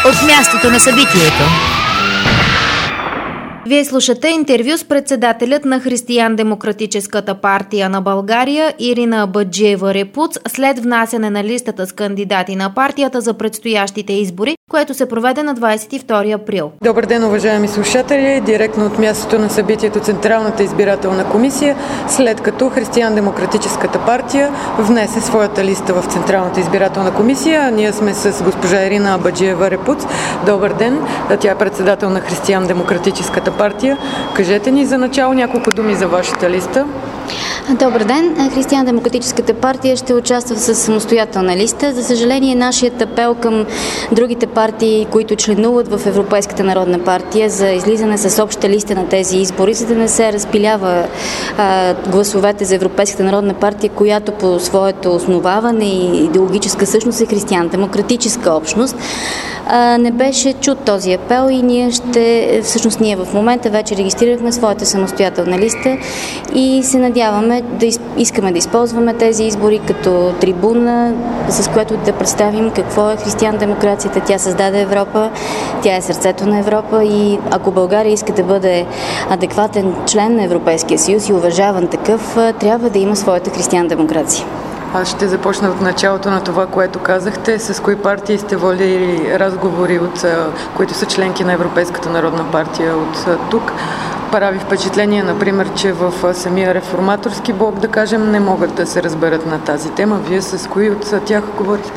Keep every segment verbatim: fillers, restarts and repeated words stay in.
от мястото на събитието. Вие слушате интервю с председателят на Християн-демократическата партия на България Ирина Абаджиева-Репуц след внасяне на листата с кандидати на партията за предстоящите избори, което се проведе на двадесет и втори април. Добър ден, уважаеми слушатели! Директно от мястото на събитието Централната избирателна комисия, след като Християн-демократическата партия внесе своята листа в Централната избирателна комисия. Ние сме с госпожа Ирина Абаджиева-Репуц. Добър ден! Тя е председател на Християн-демократическата партия. Кажете ни за начало няколко думи за вашата листа. Добър ден! Християн-демократическата партия ще участва с самостоятелна листа. За съжаление, нашият апел към другите партии, които членуват в Европейската народна партия за излизане с обща листа на тези избори, за да не се разпилява а, гласовете за Европейската народна партия, която по своето основаване и идеологическа същност е християн-демократическа общност. А, не беше чут този апел и ние ще, всъщност ние в момента вече регистрирахме своята самостоятелна листа и се надяваме да из, искаме да използваме тези избори като трибуна, с което да представим какво е християн-демокрацията. Тя създаде Европа, тя е сърцето на Европа и ако България иска да бъде адекватен член на Европейския съюз и уважаван такъв, трябва да има своята християн-демокрация. Аз ще започна от началото на това, което казахте. С кои партии сте водили разговори, от, които са членки на Европейската народна партия от тук? Прави впечатление, например, че в самия реформаторски блок, да кажем, не могат да се разберат на тази тема. Вие с кои от тях говорите?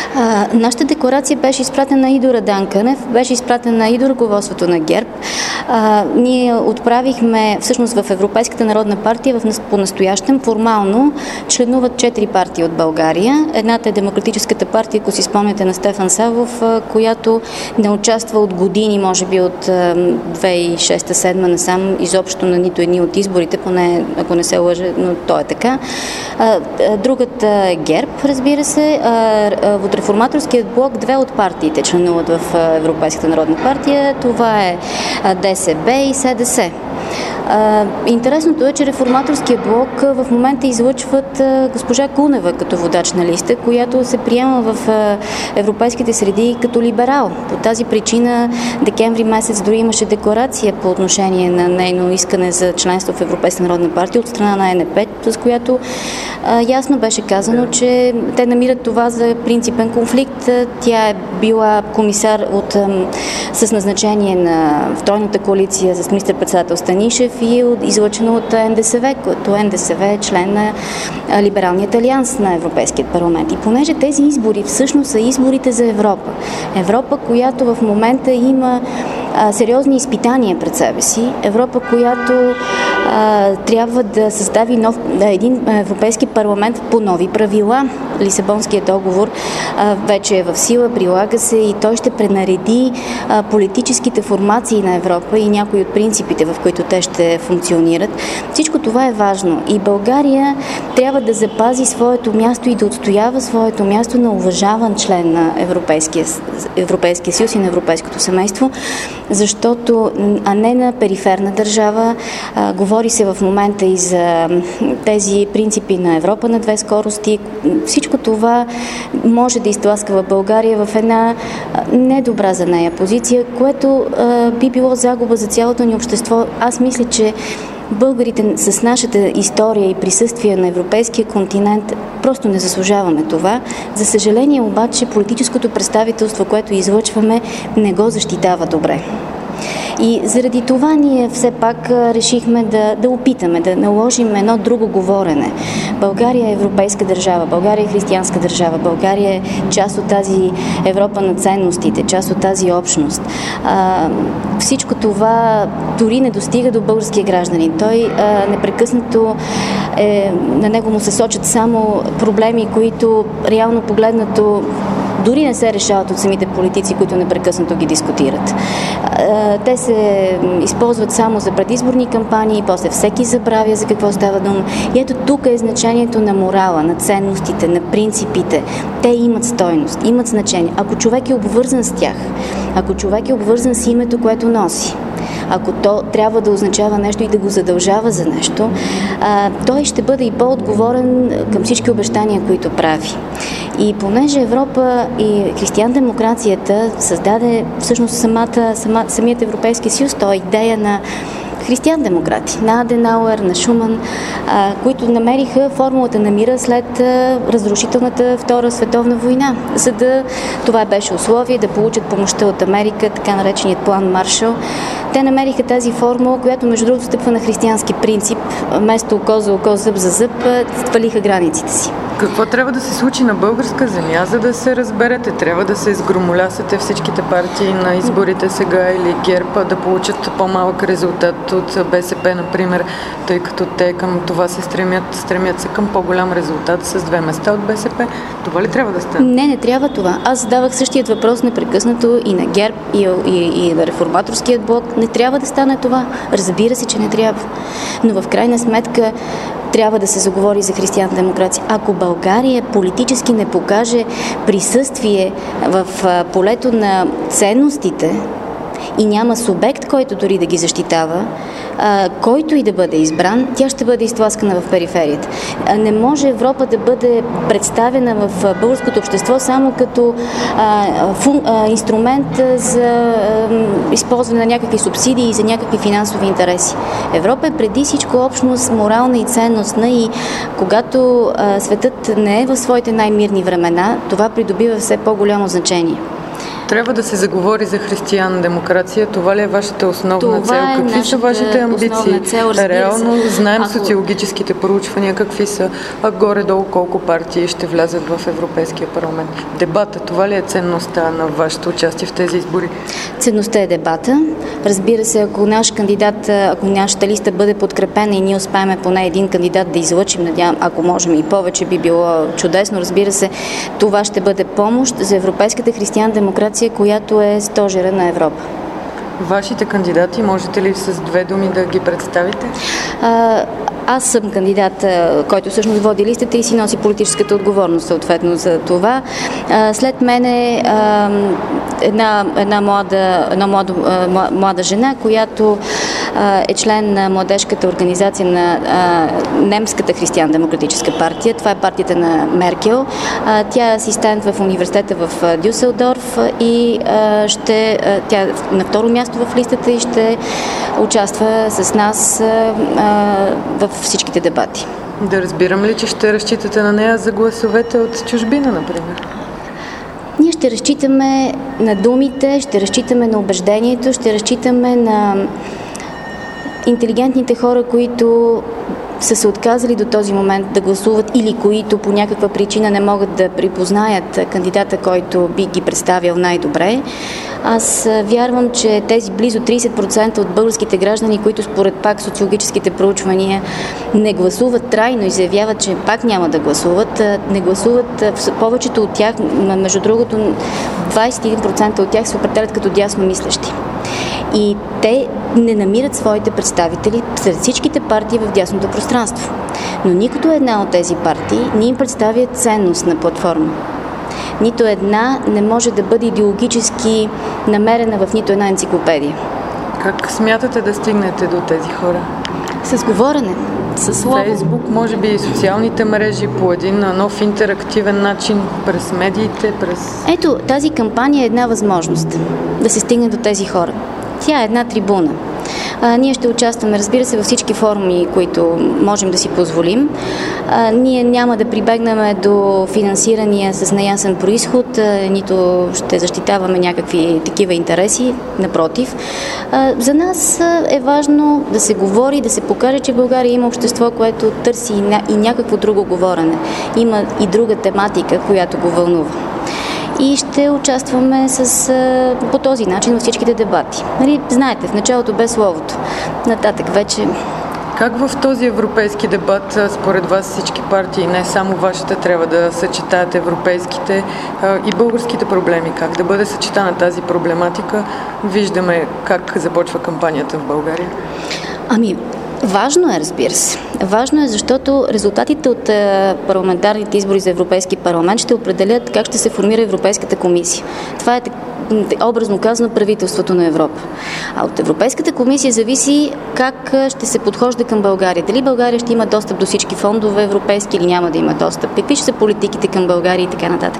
А, нашата декларация беше изпратена и до Радан Кънев, беше изпратена и до ръководството на ГЕРБ. А, ние отправихме, всъщност в Европейската народна партия, в, по-настоящем формално членуват четири партии от България. Едната е Демократическата партия, ако си спомняте, на Стефан Савов, която не участва от години, може би от две хиляди и шеста седма насам, изобщо на нито едни от изборите, поне ако не се лъжа, но то е така. А, другата е ГЕРБ, разбира се. А, от реформаторският блок две от партиите членуват в Европейската народна партия. Това е ДСБ и СДС. Uh, интересното е, че реформаторския блок в момента излъчват uh, госпожа Кунева като водач на листа, която се приема в uh, европейските среди като либерал. По тази причина декември месец дори имаше декларация по отношение на нейно искане за членство в Европейска народна партия от страна на Е Ен Пе, с която uh, ясно беше казано, че те намират това за принципен конфликт. Тя е била комисар от, um, с назначение на тройната коалиция с министър-председател Станишев и излъчено от Ен Де Се Ве, като Ен Де Се Ве е член на Либералният алианс на Европейския парламент. И понеже тези избори всъщност са изборите за Европа, Европа, която в момента има а, сериозни изпитания пред себе си, Европа, която а, трябва да състави нов, да, един Европейски парламент по нови правила. Лисабонският договор а, вече е в сила, прилага се и той ще пренареди а, политическите формации на Европа и някои от принципите, в които те ще функционират. Всичко това е важно и България трябва да запази своето място и да отстоява своето място на уважаван член на Европейския, Европейския съюз и на европейското семейство, защото, а не на периферна държава. А, говори се в момента и за тези принципи на Европа на две скорости. Всичко това може да изтласкава България в една недобра за нея позиция, което а, би било загуба за цялото ни общество. Аз мисля, че българите с нашата история и присъствие на европейския континент просто не заслужаваме това. За съжаление обаче политическото представителство, което излъчваме, не го защитава добре. И заради това ние все пак решихме да, да опитаме, да наложим едно друго говорене. България е европейска държава, България е християнска държава, България е част от тази Европа на ценностите, част от тази общност. А, всичко това дори не достига до българския гражданин. Той а, непрекъснато е, на него му се сочат само проблеми, които реално погледнато дори не се решават от самите политици, които непрекъснато ги дискутират. Те се използват само за предизборни кампании, после всеки забравя за какво става дума. И ето тук е значението на морала, на ценностите, на принципите. Те имат стойност, имат значение. Ако човек е обвързан с тях, ако човек е обвързан с името, което носи, ако то трябва да означава нещо и да го задължава за нещо, а, той ще бъде и по-отговорен към всички обещания, които прави. И понеже Европа и християн-демокрацията създаде всъщност самата, сама, самият Европейски съюз, то е идея на християн-демократи, на Аденауер, на Шуман, а, които намериха формулата на мира след а, разрушителната Втора световна война, за да това беше условие да получат помощта от Америка, така нареченият план Маршал. Те намериха тази формула, която между другото стъпва на християнски принцип. Вместо око за око, зъб за зъб, свалиха границите си. Какво трябва да се случи на българска земя, за да се разберете? Трябва да се изгромолясате всичките партии на изборите сега или ГЕРБ да получат по-малък резултат от БСП, например, тъй като те към това се стремят, стремят се към по-голям резултат с две места от БСП. Това ли трябва да стане? Не, не трябва това. Аз задавах същият въпрос непрекъснато и на ГЕРБ, и, и, и на реформаторският блок. Не трябва да стане това. Разбира се, че не трябва. Но в крайна сметка трябва да се заговори за християнска демокрация. Ако България политически не покаже присъствие в полето на ценностите и няма субект, който дори да ги защитава, а, който и да бъде избран, тя ще бъде изтласкана в периферията. А, не може Европа да бъде представена в българското общество само като а, фун, а, инструмент за а, използване на някакви субсидии и за някакви финансови интереси. Европа е преди всичко общност, морална и ценностна, и когато а, светът не е в своите най-мирни времена, това придобива все по-голямо значение. Трябва да се заговори за християн-демокрация. Това ли е вашата основна Това цел? Е какви са вашите амбиции? Цел, Реално знаем Ако... социологическите проучвания какви са, а горе-долу колко партии ще влязат в Европейския парламент. Дебата, това ли е ценността на вашето участие в тези избори? Ценността е дебата. Разбира се, ако наш кандидат, ако нашата листа бъде подкрепена и ние успеем поне един кандидат да излъчим, надявам, ако можем и повече, би било чудесно. Разбира се, това ще бъде помощ за европейската християн-демокрация, която е стожера на Европа. Вашите кандидати, можете ли с две думи да ги представите? А, аз съм кандидат, който всъщност води листата и си носи политическата отговорност съответно за това. А, след мене а, една, една, млада, една млада, млада жена, която а, е член на младежката организация на а, немската християн-демократическа партия. Това е партията на Меркел. А, тя е асистент в университета в Дюселдорф и а, ще, а, тя е на второ място в листата и ще участва с нас а, в всичките дебати. Да разбирам ли, че ще разчитате на нея за гласовете от чужбина, например? Ние ще разчитаме на думите, ще разчитаме на убеждението, ще разчитаме на интелигентните хора, които са се отказали до този момент да гласуват или които по някаква причина не могат да припознаят кандидата, който би ги представил най-добре. Аз вярвам, че тези близо трийсет процента от българските граждани, които според пак социологическите проучвания не гласуват трайно и заявяват, че пак няма да гласуват, не гласуват, повечето от тях, между другото двайсет и един процента от тях се определят като дясно мислещи. И те не намират своите представители сред всичките партии в дясното пространство. Но никото една от тези партии не им представя ценностна платформа. Нито една не може да бъде идеологически намерена в нито една енциклопедия. Как смятате да стигнете до тези хора? С говорене, с слово. Фейсбук, може би и социалните мрежи, по един нов интерактивен начин, през медиите, през... Ето, тази кампания е една възможност да се стигне до тези хора. Тя е една трибуна. А, ние ще участваме, разбира се, във всички форуми, които можем да си позволим. А, ние няма да прибегнем до финансирания с неясен произход, а, нито ще защитаваме някакви такива интереси, напротив. А, за нас е важно да се говори, да се покаже, че в България има общество, което търси и, ня- и някакво друго говорене. Има и друга тематика, която го вълнува. И ще участваме с, по този начин във всичките дебати. Нали, знаете, в началото бе словото. Нататък вече... Как в този европейски дебат, според вас, всички партии, не само вашата, трябва да съчетаят европейските а, и българските проблеми? Как да бъде съчетана тази проблематика? Виждаме как започва кампанията в България. Ами, важно е, разбира се. Важно е, защото резултатите от парламентарните избори за Европейски парламент ще определят как ще се формира Европейската комисия. Това е образно казано, правителството на Европа. А от Европейската комисия зависи как ще се подхожда към България. Дали България ще има достъп до всички фондове европейски или няма да има достъп. Какви ще са политиките към България и така нататък.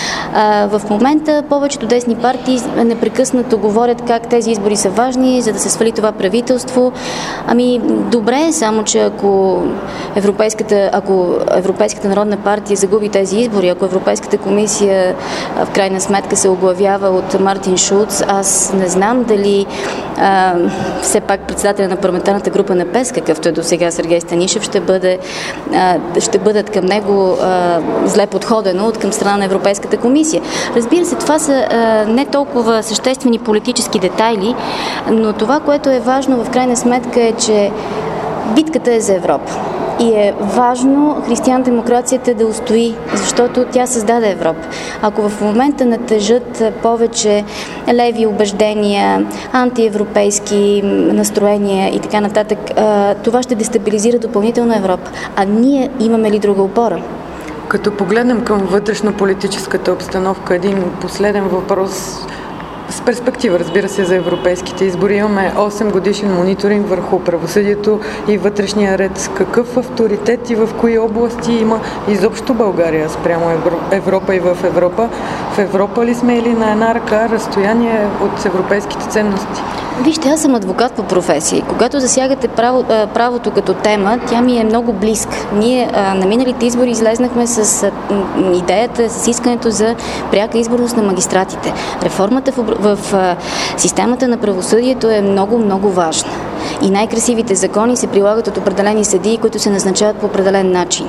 А, в момента повечето десни партии непрекъснато говорят как тези избори са важни, за да се свали това правителство. Ами, добре е, само че ако Европейската, ако Европейската народна партия загуби тези избори, ако Европейската комисия в крайна сметка се оглавява от Мартин Шулц, аз не знам дали а, все пак председателя на парламентарната група на ПЕС, какъвто е до сега Сергей Станишев, ще, бъде, а, ще бъдат към него а, зле подходено от към страна на Европейската комисия. Разбира се, това са а, не толкова съществени политически детайли, но това, което е важно в крайна сметка е, че битката е за Европа. И е важно християн-демокрацията да устои, защото тя създаде Европа. Ако в момента натежат повече леви убеждения, антиевропейски настроения и така нататък, това ще дестабилизира допълнително Европа. А ние имаме ли друга опора? Като погледнем към вътрешно-политическата обстановка, един последен въпрос с перспектива, разбира се, за европейските избори. Имаме осем годишен мониторинг върху правосъдието и вътрешния ред. Какъв авторитет и в кои области има изобщо България спрямо Европа и в Европа? В Европа ли сме или на една ръка разстояние от европейските ценности? Вижте, аз съм адвокат по професия. Когато засягате право, правото като тема, тя ми е много близка. Ние а, на миналите избори излезнахме с а, идеята, с искането за пряка изборност на магистратите. Реформата в, в а, системата на правосъдието е много, много важна. И най-красивите закони се прилагат от определени съдии, които се назначават по определен начин.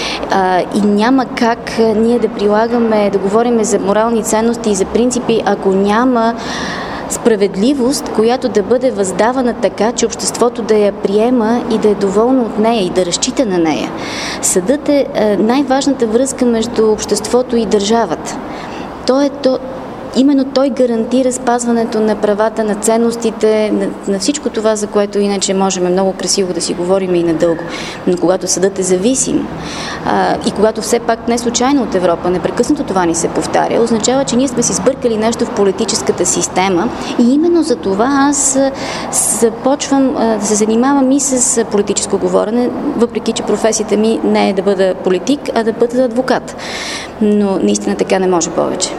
А, и няма как ние да прилагаме, да говорим за морални ценности и за принципи, ако няма справедливост, която да бъде въздавана така, че обществото да я приема и да е доволно от нея и да разчита на нея. Съдът е най-важната връзка между обществото и държавата. То е то, именно той гарантира спазването на правата, на ценностите, на, на всичко това, за което иначе можем много красиво да си говорим и надълго. Но когато съдът е зависим а, и когато все пак не случайно от Европа, непрекъснато това ни се повтаря, означава, че ние сме си сбъркали нещо в политическата система и именно за това аз започвам а, да се занимавам и с политическо говорене, въпреки че професията ми не е да бъда политик, а да бъда адвокат. Но наистина така не може повече.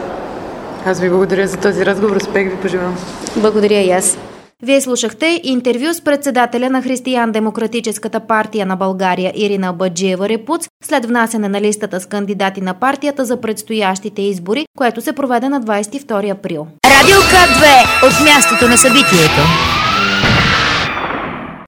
Аз ви благодаря за този разговор. Успех ви пожелавам. Благодаря и аз. Вие слушахте интервю с председателя на Християн-демократическата партия на България Ирина Абаджиева-Репуц след внасяне на листата с кандидати на партията за предстоящите избори, което се проведе на двадесет и втори април. Радио К две от мястото на събитието.